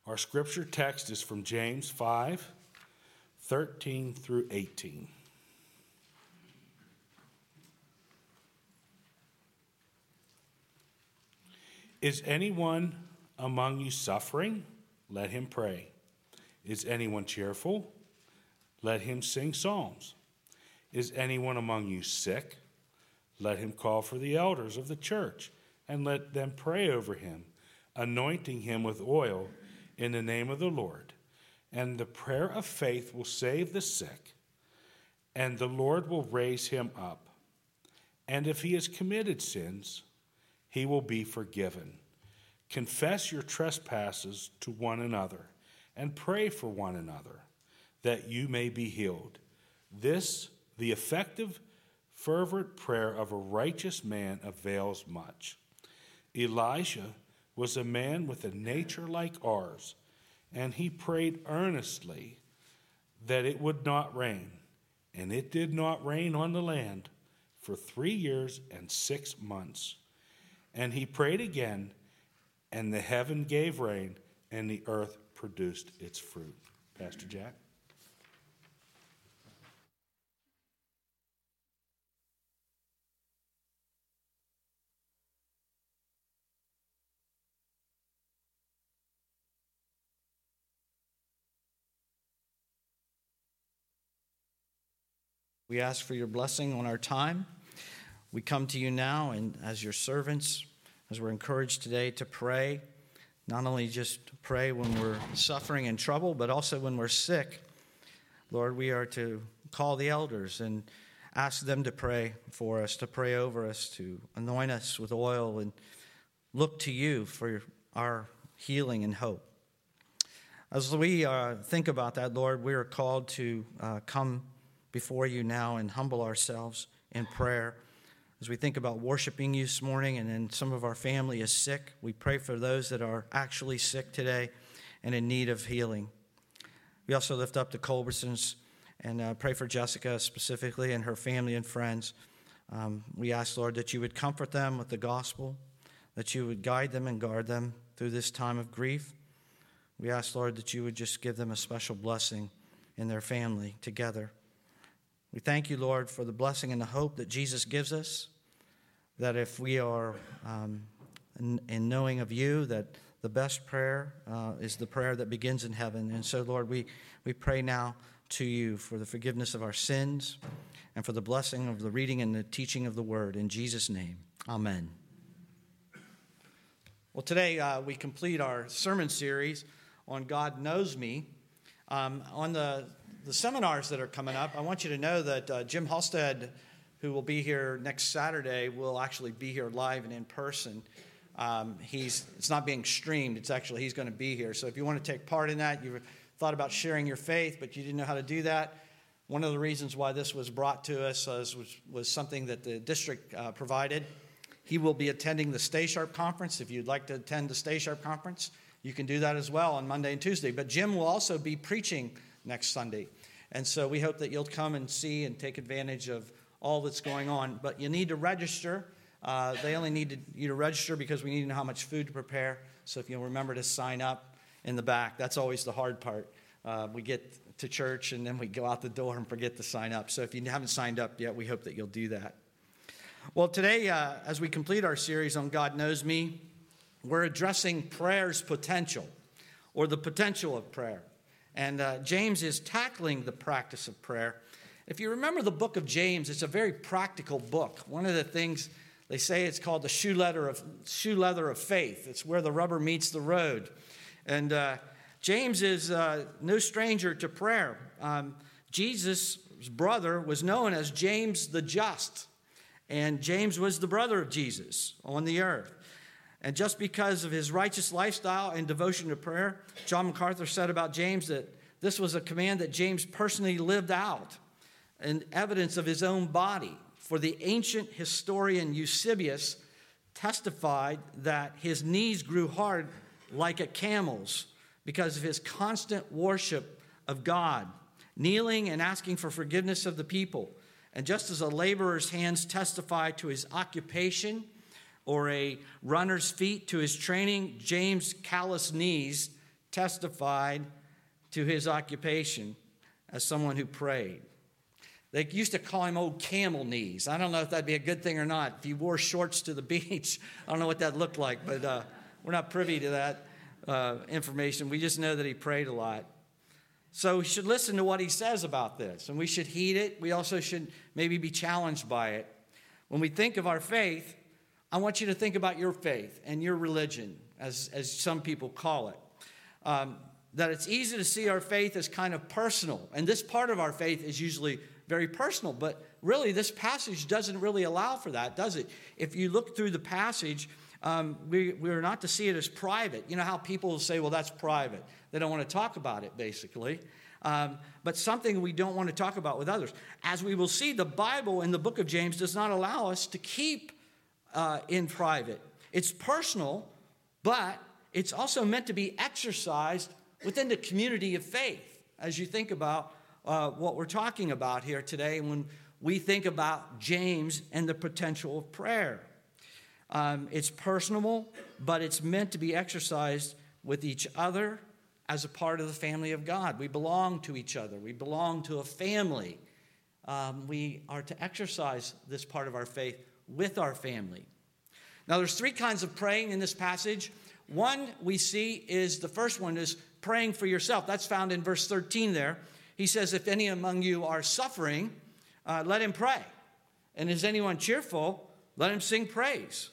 Our scripture text is from James 5:13 through 18. Is anyone among you suffering? Let him pray. Is anyone cheerful? Let him sing psalms. Is anyone among you sick? Let him call for the elders of the church and let them pray over him, anointing him with oil in the name of the Lord. And the prayer of faith will save the sick, and the Lord will raise him up. And if he has committed sins, he will be forgiven. Confess your trespasses to one another and pray for one another that you may be healed. This, the effective, fervent prayer of a righteous man, avails much. Elijah was a man with a nature like ours, and he prayed earnestly that it would not rain. And it did not rain on the land for 3 years and 6 months. And he prayed again, and the heaven gave rain, and the earth produced its fruit. Pastor Jack. We ask for your blessing on our time. We come to you now, and as your servants, as we're encouraged today to pray, not only just pray when we're suffering and trouble, but also when we're sick. Lord, we are to call the elders and ask them to pray for us, to pray over us, to anoint us with oil, and look to you for our healing and hope. As we think about that, Lord, we are called to come before you now and humble ourselves in prayer. As we think about worshiping you this morning, and then some of our family is sick, we pray for those that are actually sick today and in need of healing. We also lift up the Culbersons and pray for Jessica specifically and her family and friends. We ask, Lord, that you would comfort them with the gospel, that you would guide them and guard them through this time of grief. We ask, Lord, that you would just give them a special blessing in their family together. We thank you, Lord, for the blessing and the hope that Jesus gives us, that if we are in knowing of you, that the best prayer is the prayer that begins in heaven. And so, Lord, we pray now to you for the forgiveness of our sins and for the blessing of the reading and the teaching of the word. In Jesus' name, amen. Well, today we complete our sermon series on God Knows Me. On the seminars that are coming up, I want you to know that Jim Halstead, who will be here next Saturday, will actually be here live and in person. It's not being streamed. It's actually, he's going to be here. So if you want to take part in that, you've thought about sharing your faith, but you didn't know how to do that, one of the reasons why this was brought to us was something that the district provided. He will be attending the Stay Sharp Conference. If you'd like to attend the Stay Sharp Conference, you can do that as well on Monday and Tuesday. But Jim will also be preaching next Sunday. And so we hope that you'll come and see and take advantage of all that's going on. But you need to register. They only need you to register because we need to know how much food to prepare. So if you'll remember to sign up in the back. That's always the hard part. We get to church and then we go out the door and forget to sign up. So if you haven't signed up yet, we hope that you'll do that. Well, today, as we complete our series on God Knows Me, we're addressing prayer's potential, or the potential of prayer. And James is tackling the practice of prayer. If you remember the book of James, it's a very practical book. One of the things they say, it's called the shoe leather of faith. It's where the rubber meets the road. And James is no stranger to prayer. Jesus' brother was known as James the Just. And James was the brother of Jesus on the earth. And just because of his righteous lifestyle and devotion to prayer, John MacArthur said about James that this was a command that James personally lived out, and evidence of his own body. For the ancient historian Eusebius testified that his knees grew hard like a camel's because of his constant worship of God, kneeling and asking for forgiveness of the people. And just as a laborer's hands testify to his occupation, or a runner's feet to his training, James' calloused knees testified to his occupation as someone who prayed. They used to call him Old Camel Knees. I don't know if that'd be a good thing or not. If he wore shorts to the beach, I don't know what that looked like, but we're not privy to that information. We just know that he prayed a lot. So we should listen to what he says about this, and we should heed it. We also should maybe be challenged by it. When we think of our faith, I want you to think about your faith and your religion, as some people call it. That it's easy to see our faith as kind of personal, and this part of our faith is usually very personal, but really this passage doesn't really allow for that, does it? If you look through the passage, we're not to see it as private. You know how people will say, well, that's private. They don't want to talk about it, basically. But something we don't want to talk about with others. As we will see, the Bible in the book of James does not allow us to keep in private. It's personal, but it's also meant to be exercised within the community of faith. As you think about what we're talking about here today when we think about James and the potential of prayer. It's personal, but it's meant to be exercised with each other as a part of the family of God. We belong to each other. We belong to a family. We are to exercise this part of our faith with our family. Now, there's three kinds of praying in this passage. One we see is, the first one is praying for yourself. That's found in verse 13 there. He says, if any among you are suffering, let him pray. And is anyone cheerful, let him sing praise.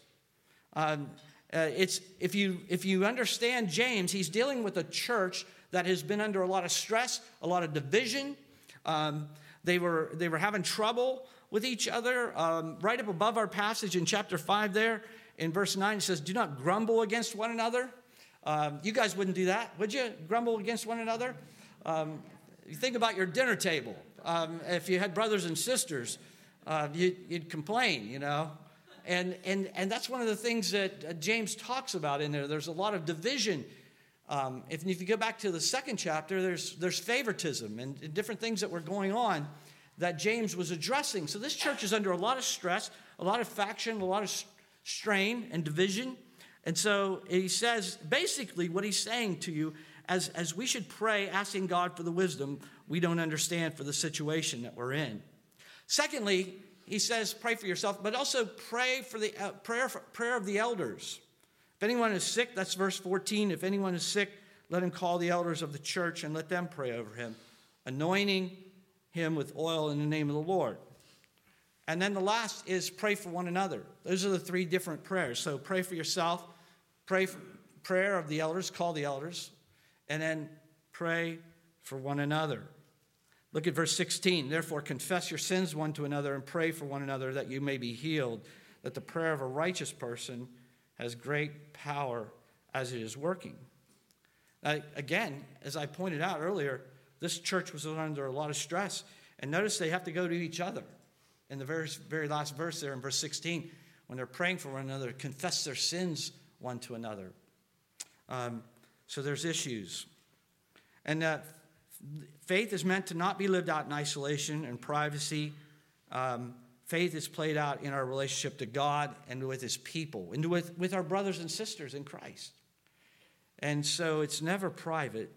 If you understand James, he's dealing with a church that has been under a lot of stress, a lot of division. They were having trouble with each other. Right up above our passage in chapter 5 there, in verse 9, it says, do not grumble against one another. You guys wouldn't do that, would you? Grumble against one another? You think about your dinner table. If you had brothers and sisters, you'd complain, you know. And that's one of the things that James talks about in there. There's a lot of division. If you go back to the second chapter, there's favoritism and different things that were going on that James was addressing. So this church is under a lot of stress, a lot of faction, a lot of strain and division. And so he says, basically what he's saying to you, as we should pray, asking God for the wisdom we don't understand for the situation that we're in. Secondly, he says, pray for yourself, but also pray for the prayer of the elders. If anyone is sick, that's verse 14. If anyone is sick, let him call the elders of the church and let them pray over him, anointing him with oil in the name of the Lord. And then the last is pray for one another. Those are the three different prayers. So pray for yourself, prayer of the elders, call the elders, and then pray for one another. Look at verse 16. Therefore, confess your sins one to another and pray for one another that you may be healed, that the prayer of a righteous person has great power as it is working. Now, again, as I pointed out earlier, this church was under a lot of stress. And notice they have to go to each other. In the very last verse there in verse 16, when they're praying for one another, confess their sins one to another. So there's issues. And faith is meant to not be lived out in isolation and privacy. Faith is played out in our relationship to God and with his people, and with our brothers and sisters in Christ. And so it's never private.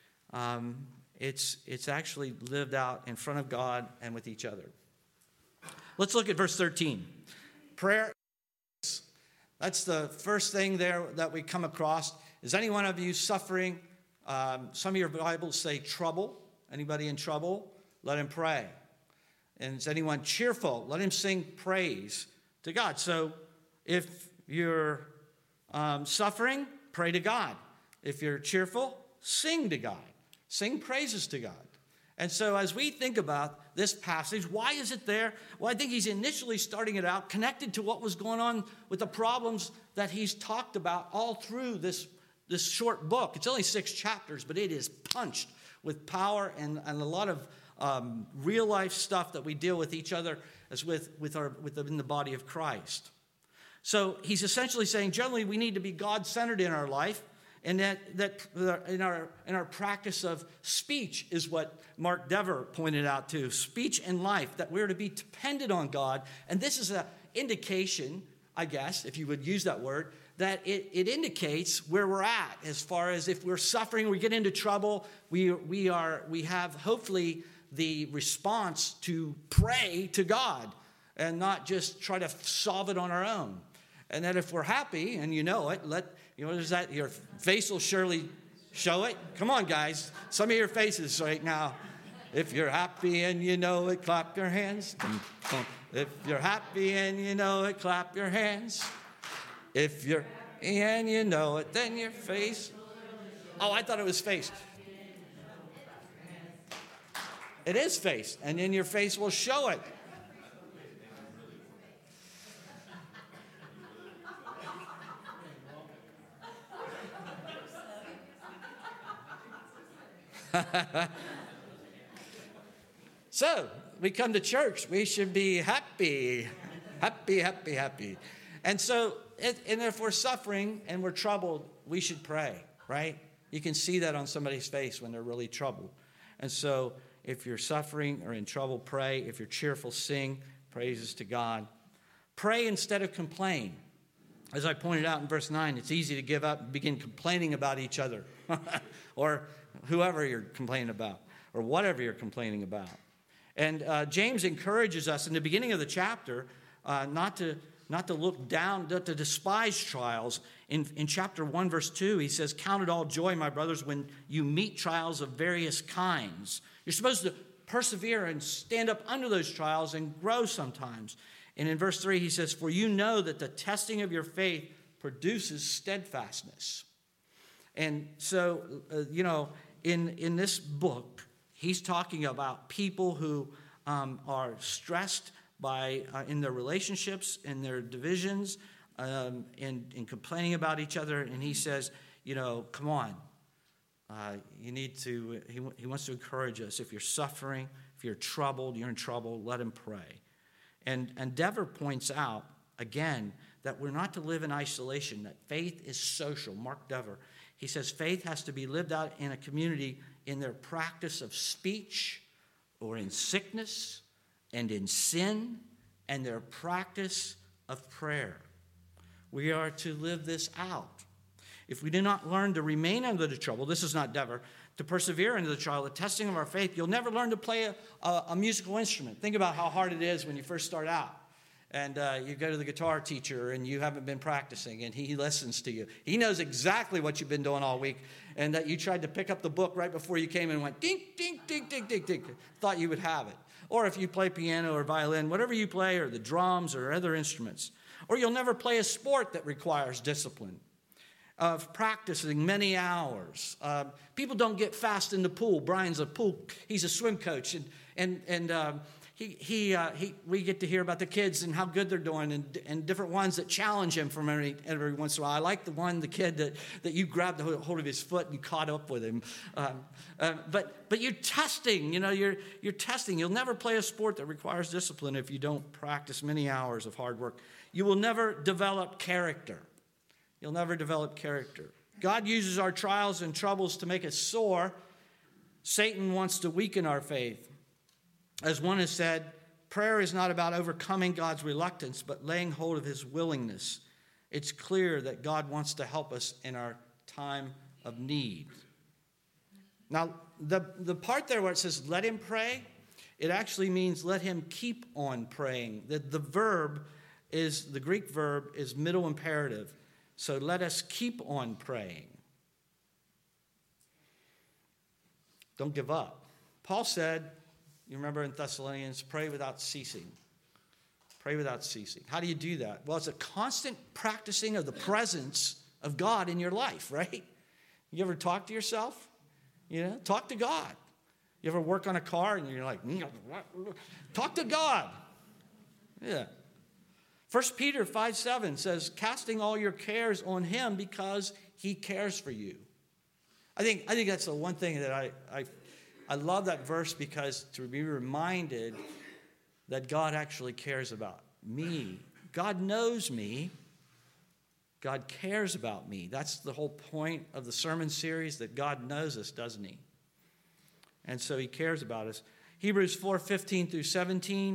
It's actually lived out in front of God and with each other. Let's look at verse 13. Prayer. That's the first thing there that we come across. Is any one of you suffering? Some of your Bibles say trouble. Anybody in trouble? Let him pray. And is anyone cheerful? Let him sing praise to God. So if you're suffering, pray to God. If you're cheerful, sing to God. Sing praises to God. And so as we think about this passage, why is it there? Well, I think he's initially starting it out connected to what was going on with the problems that he's talked about all through this short book. It's only 6 chapters, but it is punched with power and a lot of real life stuff that we deal with each other as within the body of Christ. So he's essentially saying generally we need to be God-centered in our life. And that in our practice of speech is what Mark Dever pointed out too. Speech and life, that we're to be dependent on God. And this is an indication, I guess, if you would use that word, that it indicates where we're at as far as if we're suffering, we get into trouble, we have hopefully the response to pray to God and not just try to solve it on our own. And then if we're happy and you know it, there's that, your face will surely show it. Come on, guys. Some of your faces right now. If you're happy and you know it, clap your hands. If you're happy and you know it, clap your hands. If you're and you know it, then your face. Oh, I thought it was face. It is face, and then your face will show it. So, we come to church, we should be happy. Happy, happy, happy. And so, and if we're suffering and we're troubled, we should pray, right? You can see that on somebody's face when they're really troubled. And so, if you're suffering or in trouble, pray. If you're cheerful, sing praises to God. Pray instead of complain. As I pointed out in verse 9, it's easy to give up and begin complaining about each other or whoever you're complaining about or whatever you're complaining about. And James encourages us in the beginning of the chapter not to look down, not to despise trials. In chapter 1, verse 2, he says, "Count it all joy, my brothers, when you meet trials of various kinds." You're supposed to persevere and stand up under those trials and grow sometimes. And in verse 3, he says, "For you know that the testing of your faith produces steadfastness." And so, in this book, he's talking about people who are stressed by in their relationships, in their divisions, and complaining about each other. And he says, come on. You need to, he wants to encourage us. If you're suffering, if you're troubled, you're in trouble, let him pray. And Dever points out, again, that we're not to live in isolation, that faith is social. Mark Dever. He says faith has to be lived out in a community in their practice of speech or in sickness and in sin and their practice of prayer. We are to live this out. If we do not learn to remain under the trouble, this is not Dever, to persevere into the trial, the testing of our faith, you'll never learn to play a musical instrument. Think about how hard it is when you first start out. And you go to the guitar teacher and you haven't been practicing and he listens to you. He knows exactly what you've been doing all week and that you tried to pick up the book right before you came and went ding, ding, ding, ding, ding, ding. Thought you would have it. Or if you play piano or violin, whatever you play, or the drums or other instruments. Or you'll never play a sport that requires discipline of practicing many hours. People don't get fast in the pool. Brian's he's a swim coach, and we get to hear about the kids and how good they're doing, and different ones that challenge him from every once in a while. I like the kid that you grabbed hold of his foot and you caught up with him. But you're testing, you're testing. You'll never play a sport that requires discipline if you don't practice many hours of hard work. You will never develop character. You'll never develop character. God uses our trials and troubles to make us soar. Satan wants to weaken our faith. As one has said, prayer is not about overcoming God's reluctance, but laying hold of his willingness. It's clear that God wants to help us in our time of need. Now, the part there where it says, let him pray, it actually means let him keep on praying. The Greek verb is middle imperative. So let us keep on praying. Don't give up. Paul said, you remember in Thessalonians, pray without ceasing. Pray without ceasing. How do you do that? Well, it's a constant practicing of the presence of God in your life, right? You ever talk to yourself? Talk to God. You ever work on a car and you're like, talk to God. Yeah. 1 Peter 5:7 says, casting all your cares on him because he cares for you. I think that's the one thing that I love that verse, because to be reminded that God actually cares about me. God knows me. God cares about me. That's the whole point of the sermon series, that God knows us, doesn't he? And so he cares about us. Hebrews 4:15 through 17,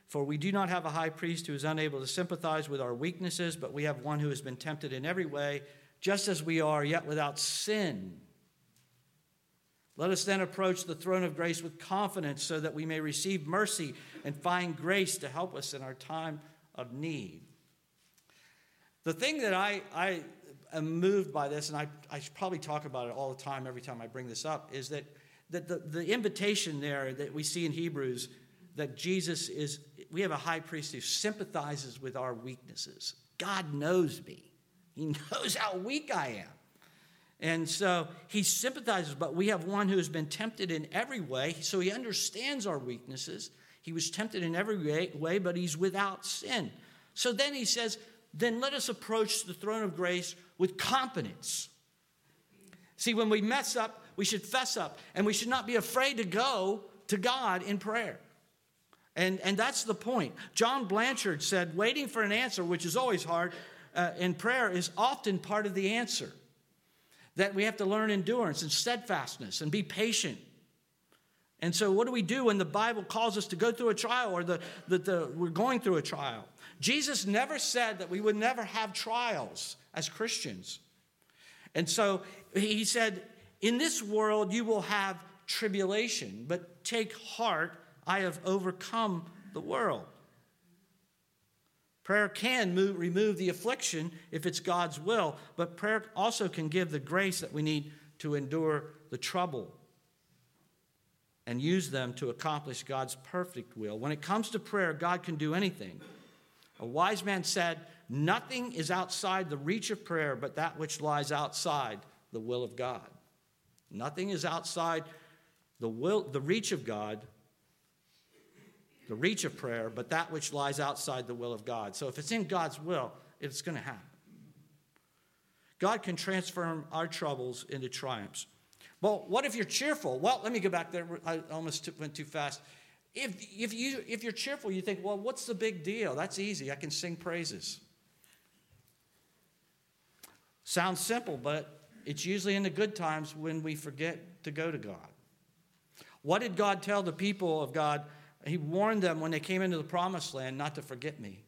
For we do not have a high priest who is unable to sympathize with our weaknesses, but we have one who has been tempted in every way, just as we are, yet without sin. Let us then approach the throne of grace with confidence so that we may receive mercy and find grace to help us in our time of need. The thing that I am moved by this, and I should probably talk about it all the time every time I bring this up, is that the invitation there that we see in Hebrews, that Jesus is, we have a high priest who sympathizes with our weaknesses. God knows me. He knows how weak I am. And so he sympathizes, but we have one who has been tempted in every way, so he understands our weaknesses. He was tempted in every way, but he's without sin. So then he says, then let us approach the throne of grace with confidence. See, when we mess up, we should fess up, and we should not be afraid to go to God in prayer. And that's the point. John Blanchard said, waiting for an answer, which is always hard, in prayer is often part of the answer. That we have to learn endurance and steadfastness and be patient. And so what do we do when the Bible calls us to go through a trial or we're going through a trial? Jesus never said that we would never have trials as Christians. And so he said, in this world you will have tribulation, but take heart, I have overcome the world. Prayer can remove the affliction if it's God's will, but prayer also can give the grace that we need to endure the trouble and use them to accomplish God's perfect will. When it comes to prayer, God can do anything. A wise man said, nothing is outside the reach of prayer but that which lies outside the will of God. Nothing is outside the reach of God, the reach of prayer, but that which lies outside the will of God. So if it's in God's will, it's going to happen. God can transform our troubles into triumphs. Well, what if you're cheerful? Well, let me go back there. I almost went too fast. If you're cheerful, you think, well, what's the big deal? That's easy. I can sing praises. Sounds simple, but it's usually in the good times when we forget to go to God. What did God tell the people of God? He warned them when they came into the promised land not to forget me.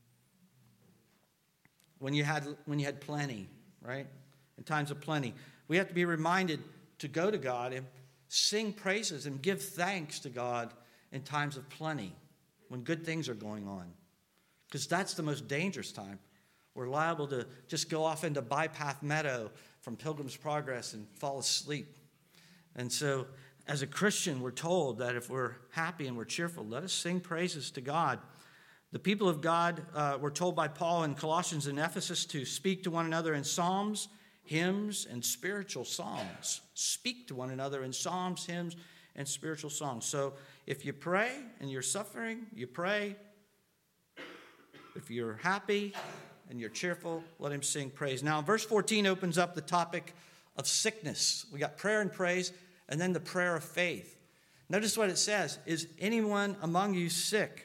When you had plenty, right? In times of plenty. We have to be reminded to go to God and sing praises and give thanks to God in times of plenty, when good things are going on. Because that's the most dangerous time. We're liable to just go off into Bypath Meadow from Pilgrim's Progress and fall asleep. And so, as a Christian, we're told that if we're happy and we're cheerful, let us sing praises to God. The people of God were told by Paul in Colossians and Ephesus to speak to one another in psalms, hymns, and spiritual songs. Speak to one another in psalms, hymns, and spiritual songs. So if you pray and you're suffering, you pray. If you're happy and you're cheerful, let him sing praise. Now, verse 14 opens up the topic of sickness. We got prayer and praise, and then the prayer of faith. Notice what it says. Is anyone among you sick?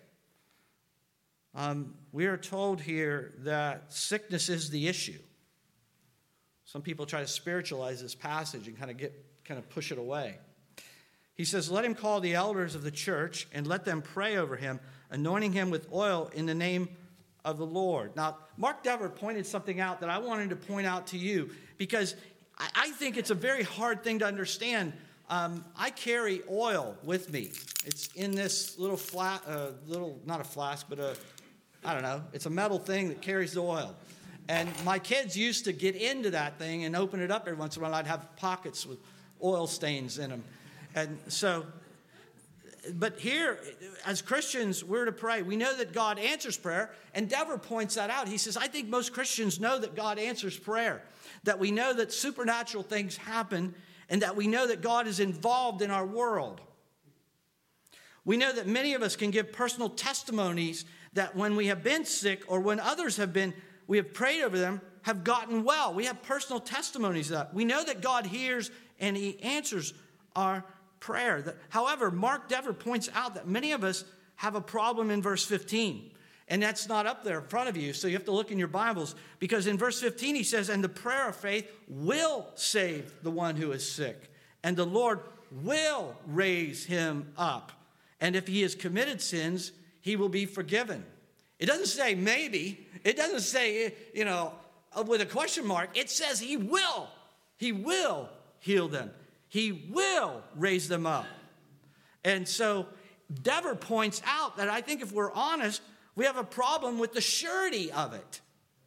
We are told here that sickness is the issue. Some people try to spiritualize this passage and kind of push it away. He says, let him call the elders of the church and let them pray over him, anointing him with oil in the name of the Lord. Now, Mark Dever pointed something out that I wanted to point out to you because I think it's a very hard thing to understand. I carry oil with me. It's in this little not a flask, but I don't know. It's a metal thing that carries the oil. And my kids used to get into that thing and open it up every once in a while. I'd have pockets with oil stains in them. And so, but here, as Christians, we're to pray. We know that God answers prayer, and Dever points that out. He says, I think most Christians know that God answers prayer, that we know that supernatural things happen, and that we know that God is involved in our world. We know that many of us can give personal testimonies that when we have been sick or when others have been, we have prayed over them, have gotten well. We have personal testimonies of that. We know that God hears and he answers our prayer. However, Mark Dever points out that many of us have a problem in verse 15. And that's not up there in front of you, so you have to look in your Bibles. Because in verse 15 he says, and the prayer of faith will save the one who is sick. And the Lord will raise him up. And if he has committed sins, he will be forgiven. It doesn't say maybe. It doesn't say, with a question mark. It says he will. He will heal them. He will raise them up. And so Dever points out that I think if we're honest, we have a problem with the surety of it.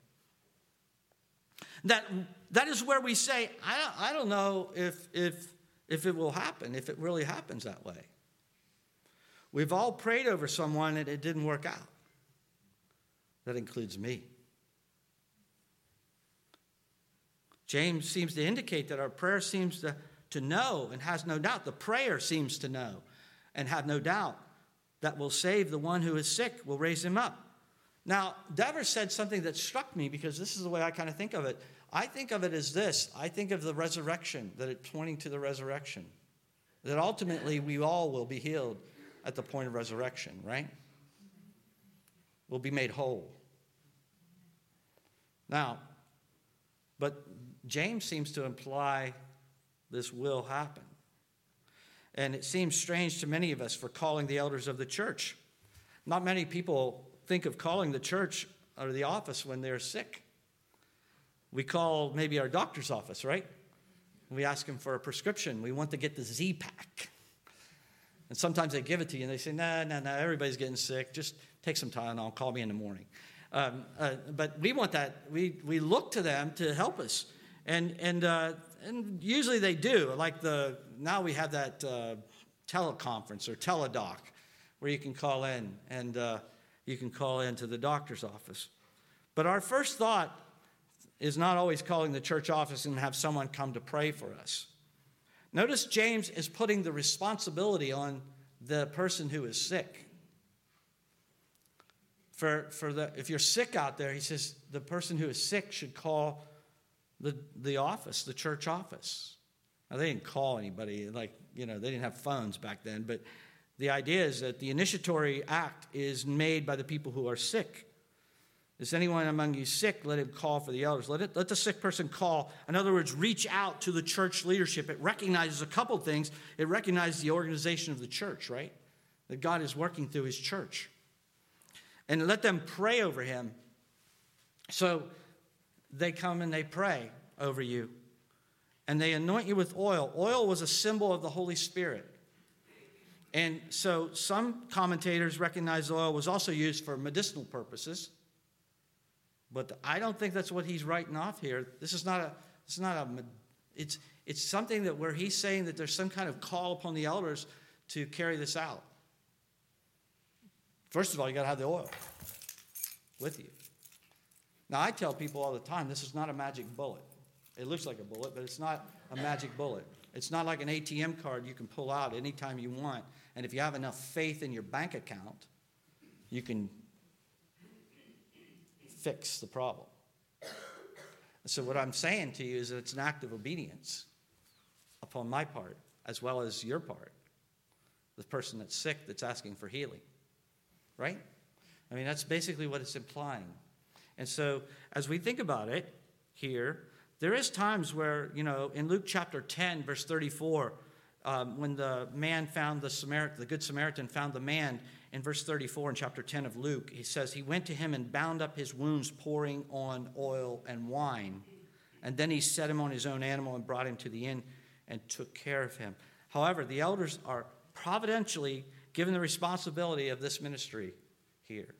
That is where we say, I don't know if it will happen, if it really happens that way. We've all prayed over someone and it didn't work out. That includes me. James seems to indicate that our prayer seems to know and has no doubt. The prayer seems to know and have no doubt that will save the one who is sick, will raise him up. Now, Dever said something that struck me because this is the way I kind of think of it. I think of it as this. I think of the resurrection, that it's pointing to the resurrection. That ultimately we all will be healed at the point of resurrection, right? We'll be made whole. Now, but James seems to imply this will happen. And it seems strange to many of us for calling the elders of the church. Not many people think of calling the church or the office when they're sick. We call maybe our doctor's office, right? We ask them for a prescription. We want to get the Z-Pack. And sometimes they give it to you and they say, no, everybody's getting sick. Just take some Tylenol, call me in the morning. But we want that. We look to them to help us. And usually they do. Like now we have that teleconference or teledoc where you can call in and you can call into the doctor's office. But our first thought is not always calling the church office and have someone come to pray for us. Notice James is putting the responsibility on the person who is sick. If you're sick out there, he says the person who is sick should call the office, the church office. Now, they didn't call anybody, they didn't have phones back then, but the idea is that the initiatory act is made by the people who are sick. Is anyone among you sick? Let him call for the elders. Let the sick person call. In other words, reach out to the church leadership. It recognizes a couple things. It recognizes the organization of the church, right? That God is working through his church. And let them pray over him. So they come and they pray over you. And they anoint you with oil. Oil was a symbol of the Holy Spirit. And so some commentators recognize oil was also used for medicinal purposes. But I don't think that's what he's writing off here. It's something that where he's saying that there's some kind of call upon the elders to carry this out. First of all, you got to have the oil with you. Now, I tell people all the time, this is not a magic bullet. It looks like a bullet, but it's not a magic bullet. It's not like an ATM card you can pull out anytime you want. And if you have enough faith in your bank account, you can fix the problem. So what I'm saying to you is that it's an act of obedience upon my part, as well as your part. The person that's sick that's asking for healing. Right? I mean, that's basically what it's implying. And so as we think about it here, there is times where, in Luke chapter 10, verse 34, when the man found the Good Samaritan found the man, in verse 34 in chapter 10 of Luke, he says, he went to him and bound up his wounds, pouring on oil and wine. And then he set him on his own animal and brought him to the inn and took care of him. However, the elders are providentially given the responsibility of this ministry here.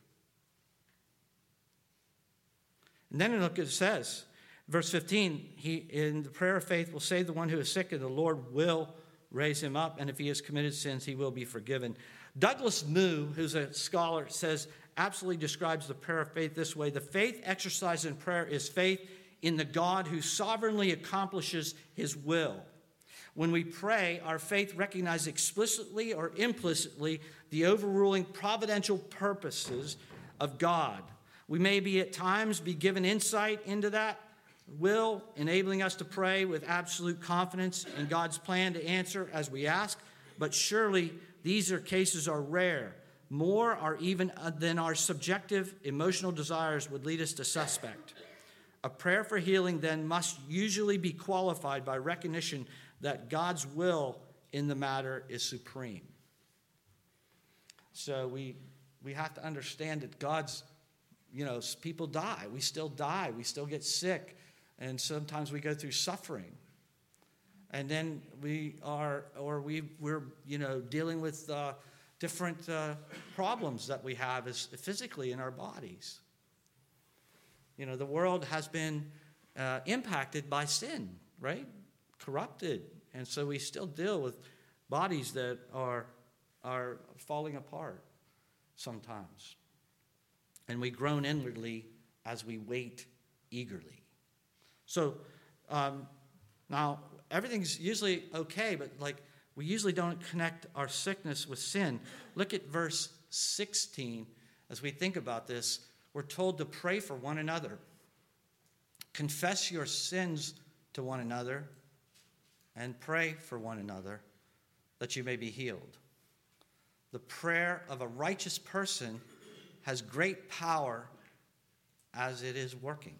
And then look, it says, verse 15, in the prayer of faith will save the one who is sick, and the Lord will raise him up. And if he has committed sins, he will be forgiven. Douglas Moo, who's a scholar, absolutely describes the prayer of faith this way. The faith exercised in prayer is faith in the God who sovereignly accomplishes his will. When we pray, our faith recognizes explicitly or implicitly the overruling providential purposes of God. We may be at times be given insight into that will, enabling us to pray with absolute confidence in God's plan to answer as we ask, but surely these cases are rare. More are even than our subjective emotional desires would lead us to suspect. A prayer for healing then must usually be qualified by recognition that God's will in the matter is supreme. So we we have to understand that God's, people die. We still die. We still get sick. And sometimes we go through suffering. And then we're dealing with different problems that we have physically in our bodies. The world has been impacted by sin, right? Corrupted. And so we still deal with bodies that are falling apart sometimes. And we groan inwardly as we wait eagerly. So now everything's usually okay, but we usually don't connect our sickness with sin. Look at verse 16. As we think about this, we're told to pray for one another. Confess your sins to one another and pray for one another that you may be healed. The prayer of a righteous person has great power as it is working.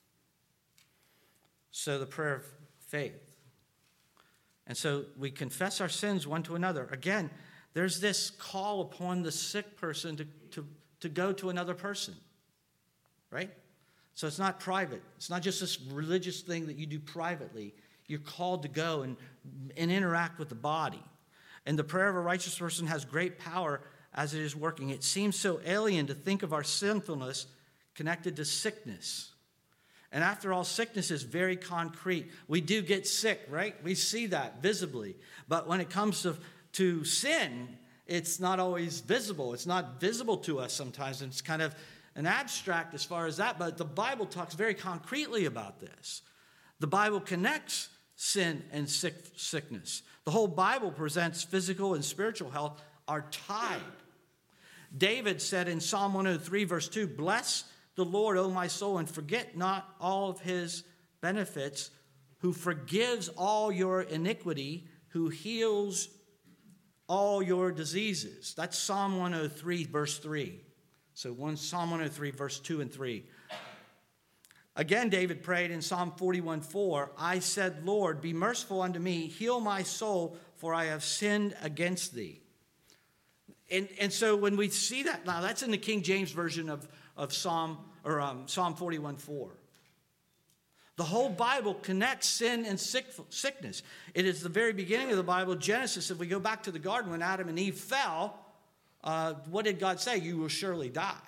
So the prayer of faith. And so we confess our sins one to another. Again, there's this call upon the sick person to go to another person, right? So it's not private. It's not just this religious thing that you do privately. You're called to go and interact with the body. And the prayer of a righteous person has great power as it is working. It seems so alien to think of our sinfulness connected to sickness. And after all, sickness is very concrete. We do get sick, right? We see that visibly. But when it comes to sin, it's not always visible. It's not visible to us sometimes. And it's kind of an abstract as far as that. But the Bible talks very concretely about this. The Bible connects sin and sickness. The whole Bible presents physical and spiritual health are tied. David said in Psalm 103, verse 2, "Bless the Lord, O my soul, and forget not all of his benefits, who forgives all your iniquity, who heals all your diseases." That's Psalm 103, verse 3. So Psalm 103, verse 2 and 3. Again, David prayed in Psalm 41:4, "I said, Lord, be merciful unto me, heal my soul, for I have sinned against thee." And so when we see that, now that's in the King James Version of Psalm 41:4. The whole Bible connects sin and sickness. It is the very beginning of the Bible, Genesis. If we go back to the garden when Adam and Eve fell, what did God say? You will surely die.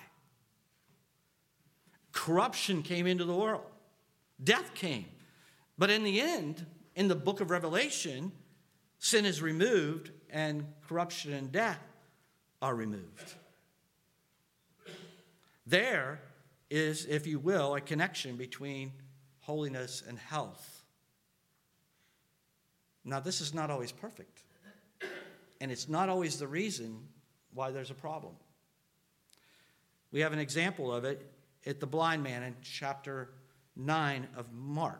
Corruption came into the world. Death came. But in the end, in the book of Revelation, sin is removed and corruption and death are removed. There is, if you will, a connection between holiness and health. Now, this is not always perfect. And it's not always the reason why there's a problem. We have an example of it at the blind man in chapter 9 of Mark.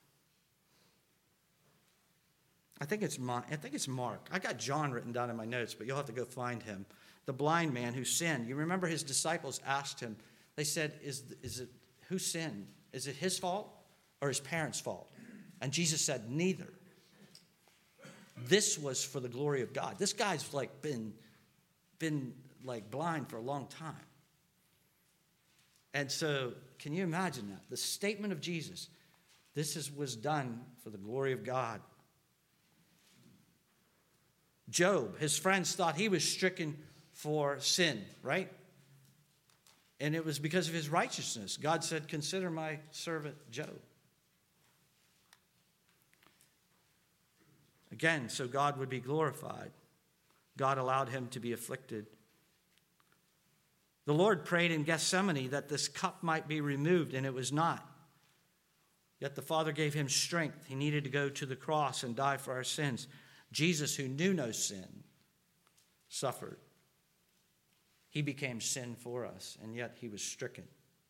I think it's Mark. I got John written down in my notes, but you'll have to go find him. The blind man who sinned. You remember his disciples asked him, they said, is it who sinned? Is it his fault or his parents' fault? And Jesus said, neither. This was for the glory of God. This guy's been blind for a long time. And so, can you imagine that? The statement of Jesus, was done for the glory of God. Job, his friends thought he was stricken for sin, right? And it was because of his righteousness. God said, consider my servant Job. Again, so God would be glorified. God allowed him to be afflicted. The Lord prayed in Gethsemane that this cup might be removed, and it was not. Yet the Father gave him strength. He needed to go to the cross and die for our sins. Jesus, who knew no sin, suffered. He became sin for us, and yet he was stricken.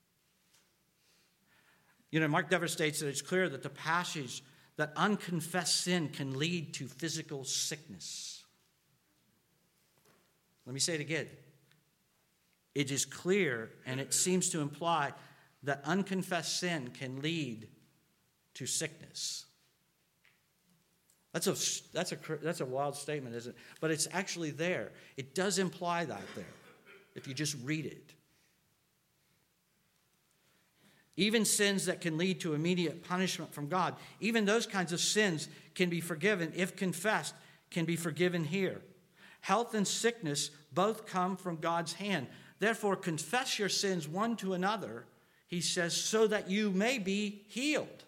Mark Dever states that it's clear that the passage that unconfessed sin can lead to physical sickness. Let me say it again. It is clear, and it seems to imply that unconfessed sin can lead to sickness. That's a wild statement, isn't it? But it's actually there. It does imply that there. if you just read it. Even sins that can lead to immediate punishment from God, even those kinds of sins can be forgiven if confessed, can be forgiven here. Health and sickness both come from God's hand. Therefore, confess your sins one to another, he says, so that you may be healed.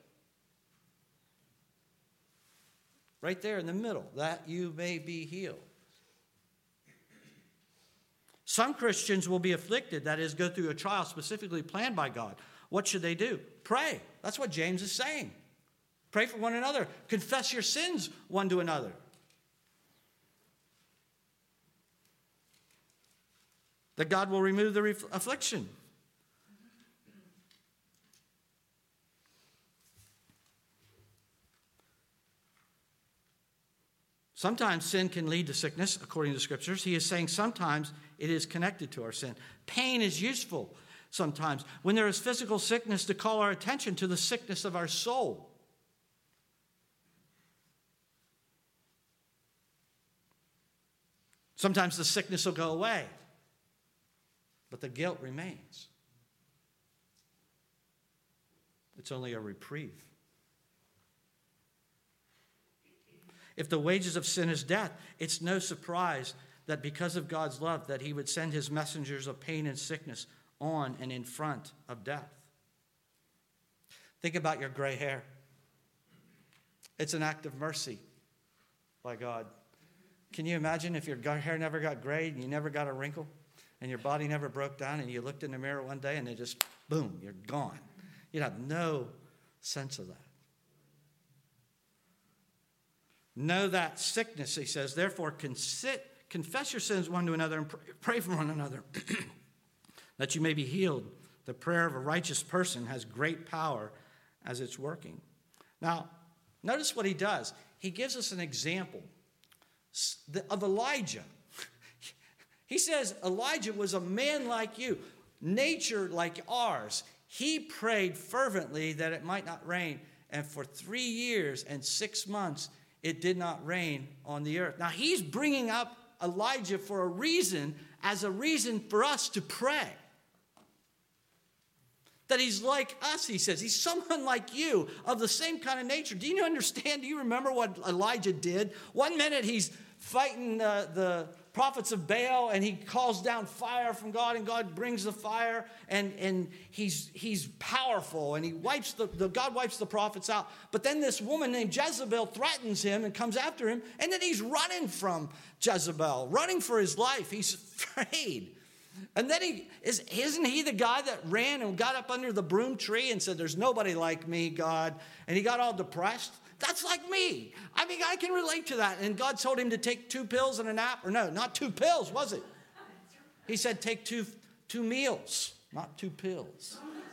Right there in the middle, that you may be healed. Some Christians will be afflicted, that is, go through a trial specifically planned by God. What should they do? Pray. That's what James is saying. Pray for one another. Confess your sins one to another. That God will remove the affliction. Sometimes sin can lead to sickness, according to the scriptures. He is saying sometimes it is connected to our sin. Pain is useful sometimes when there is physical sickness to call our attention to the sickness of our soul. Sometimes the sickness will go away, but the guilt remains. It's only a reprieve. If the wages of sin is death, it's no surprise that because of God's love that he would send his messengers of pain and sickness on and in front of death. Think about your gray hair. It's an act of mercy by God. Can you imagine if your hair never got gray and you never got a wrinkle and your body never broke down and you looked in the mirror one day and it just, boom, you're gone. You'd have no sense of that. Know that sickness, he says, therefore confess your sins one to another and pray for one another that you may be healed. The prayer of a righteous person has great power as it's working. Now, notice what he does. He gives us an example of Elijah. He says Elijah was a man like you, nature like ours. He prayed fervently that it might not rain. And for 3 years and 6 months, it did not rain on the earth. Now, he's bringing up Elijah for a reason, as a reason for us to pray. That he's like us, he says. He's someone like you, of the same kind of nature. Do you understand? Do you remember what Elijah did? One minute he's fighting the prophets of Baal, and he calls down fire from God, and God brings the fire, and he's powerful, and he wipes God wipes the prophets out. But then this woman named Jezebel threatens him and comes after him, and then he's running from Jezebel, running for his life. He's afraid. And then isn't he the guy that ran and got up under the broom tree and said, "There's nobody like me, God," and he got all depressed? That's like me. I mean, I can relate to that. And God told him to take 2 pills and a nap. Or no, not 2 pills, was it? He said take two meals, not 2 pills.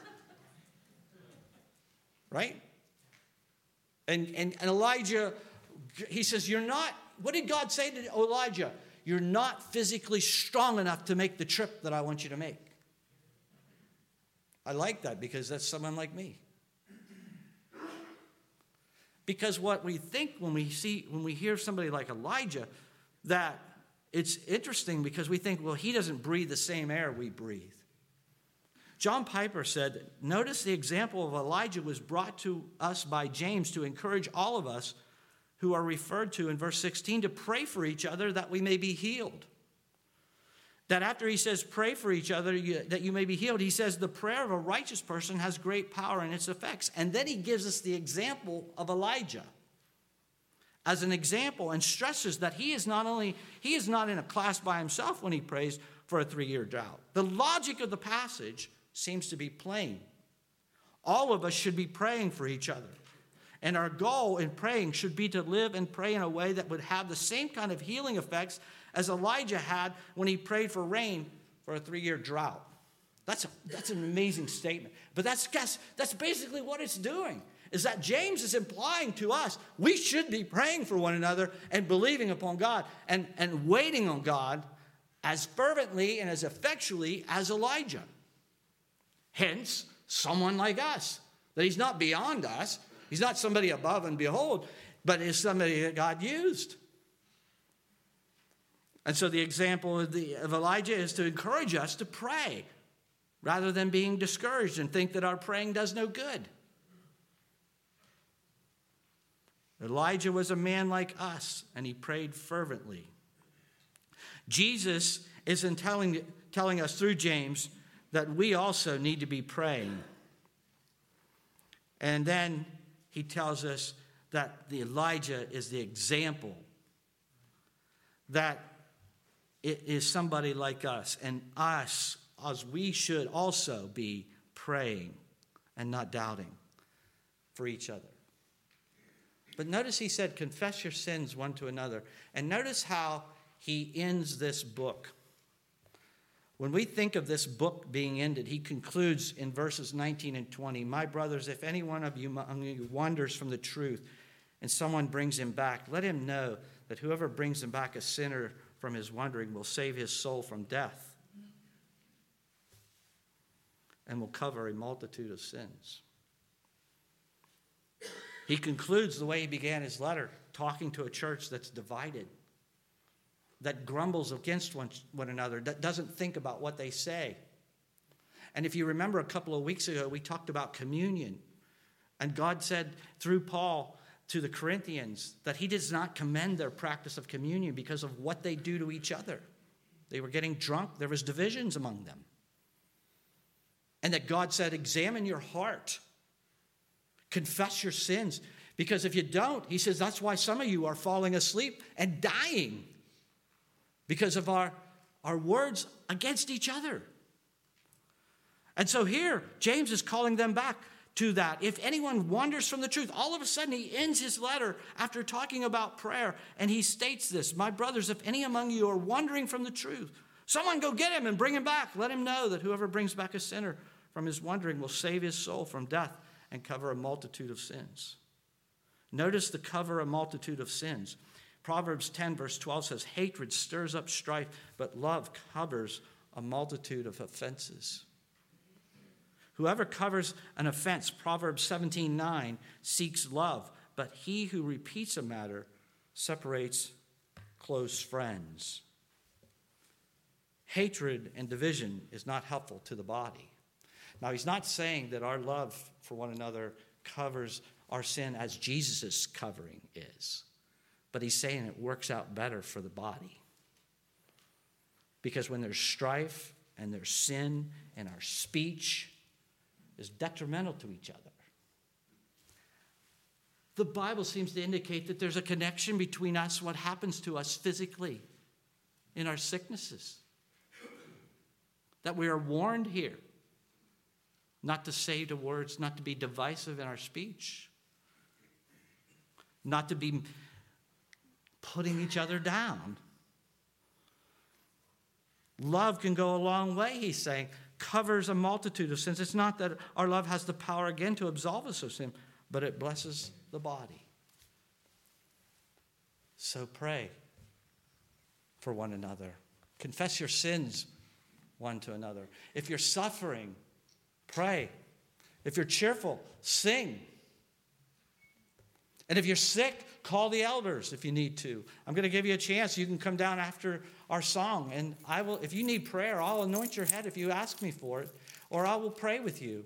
Right? And Elijah, he says, you're not, what did God say to Elijah? You're not physically strong enough to make the trip that I want you to make. I like that because that's someone like me. Because what we think when we hear somebody like Elijah, that it's interesting because we think, well, he doesn't breathe the same air we breathe. John Piper said, notice the example of Elijah was brought to us by James to encourage all of us who are referred to in verse 16 to pray for each other that we may be healed. That after he says pray for each other that you may be healed, he says the prayer of a righteous person has great power in its effects. And then he gives us the example of Elijah as an example and stresses that he is not in a class by himself when he prays for a 3-year drought. The logic of the passage seems to be plain. All of us should be praying for each other. And our goal in praying should be to live and pray in a way that would have the same kind of healing effects as Elijah had when he prayed for rain for a 3-year drought. That's an amazing statement. But that's basically what it's doing, is that James is implying to us we should be praying for one another and believing upon God and waiting on God as fervently and as effectually as Elijah. Hence, someone like us, that he's not beyond us. He's not somebody above and behold, but is somebody that God used. And so the example of Elijah is to encourage us to pray rather than being discouraged and think that our praying does no good. Elijah was a man like us, and he prayed fervently. Jesus isn't telling us through James that we also need to be praying. And then he tells us that Elijah is the example, that it is somebody like us, and us, as we should also be praying and not doubting for each other. But notice he said, confess your sins one to another. And notice how he ends this book. When we think of this book being ended, he concludes in verses 19 and 20, my brothers, if any one of you among you wanders from the truth and someone brings him back, let him know that whoever brings him back a sinner from his wandering will save his soul from death and will cover a multitude of sins. He concludes the way he began his letter, talking to a church that's divided, that grumbles against one another, that doesn't think about what they say. And if you remember a couple of weeks ago, we talked about communion. And God said through Paul to the Corinthians that he does not commend their practice of communion because of what they do to each other. They were getting drunk. There was divisions among them. And that God said, examine your heart. Confess your sins. Because if you don't, he says, that's why some of you are falling asleep and dying. Because of our words against each other. And so here, James is calling them back to that. If anyone wanders from the truth, all of a sudden he ends his letter after talking about prayer. And he states this, my brothers, if any among you are wandering from the truth, someone go get him and bring him back. Let him know that whoever brings back a sinner from his wandering will save his soul from death and cover a multitude of sins. Notice the cover a multitude of sins. Proverbs 10 verse 12 says, hatred stirs up strife, but love covers a multitude of offenses. Whoever covers an offense, Proverbs 17:9, seeks love, but he who repeats a matter separates close friends. Hatred and division is not helpful to the body. Now, he's not saying that our love for one another covers our sin as Jesus' covering is. But he's saying it works out better for the body. Because when there's strife and there's sin and our speech is detrimental to each other, the Bible seems to indicate that there's a connection between us, what happens to us physically in our sicknesses. That we are warned here not to say to words, not to be divisive in our speech, not to be putting each other down. Love can go a long way, he's saying, covers a multitude of sins. It's not that our love has the power again to absolve us of sin, but it blesses the body. So pray for one another. Confess your sins one to another. If you're suffering, pray. If you're cheerful, sing. And if you're sick, call the elders if you need to. I'm going to give you a chance. You can come down after our song, and I will. If you need prayer, I'll anoint your head if you ask me for it, or I will pray with you.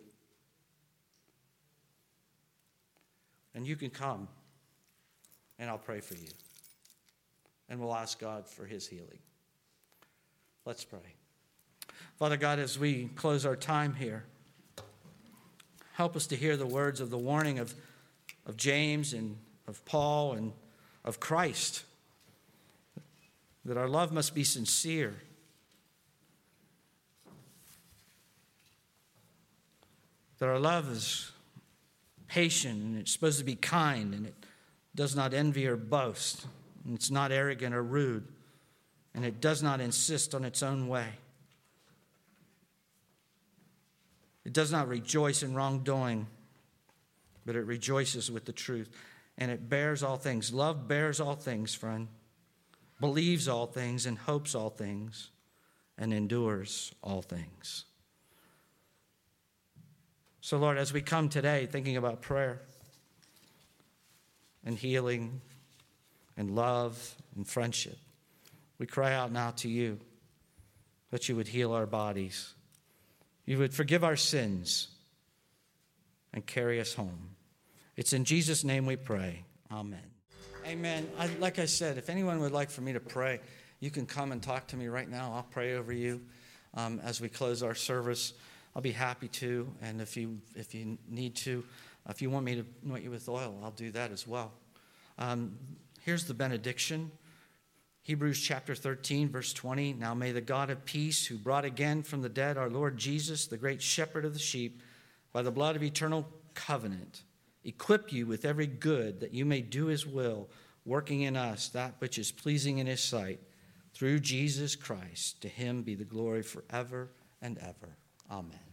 And you can come, and I'll pray for you. And we'll ask God for his healing. Let's pray. Father God, as we close our time here, help us to hear the words of the warning of James and of Paul and of Christ, that our love must be sincere. That our love is patient and it's supposed to be kind and it does not envy or boast and it's not arrogant or rude and it does not insist on its own way. It does not rejoice in wrongdoing, but it rejoices with the truth. And it bears all things. Love bears all things, friend. Believes all things and hopes all things and endures all things. So, Lord, as we come today thinking about prayer and healing and love and friendship, We cry out now to you that you would heal our bodies. You would forgive our sins and carry us home. It's in Jesus' name we pray. Amen. Amen. Like I said, if anyone would like for me to pray, you can come and talk to me right now. I'll pray over you as we close our service. I'll be happy to. And if you need to, if you want me to anoint you with oil, I'll do that as well. Here's the benediction. Hebrews chapter 13, verse 20. Now may the God of peace, who brought again from the dead our Lord Jesus, the great shepherd of the sheep, by the blood of eternal covenant, equip you with every good that you may do his will, working in us that which is pleasing in his sight, through Jesus Christ. To him be the glory forever and ever. Amen.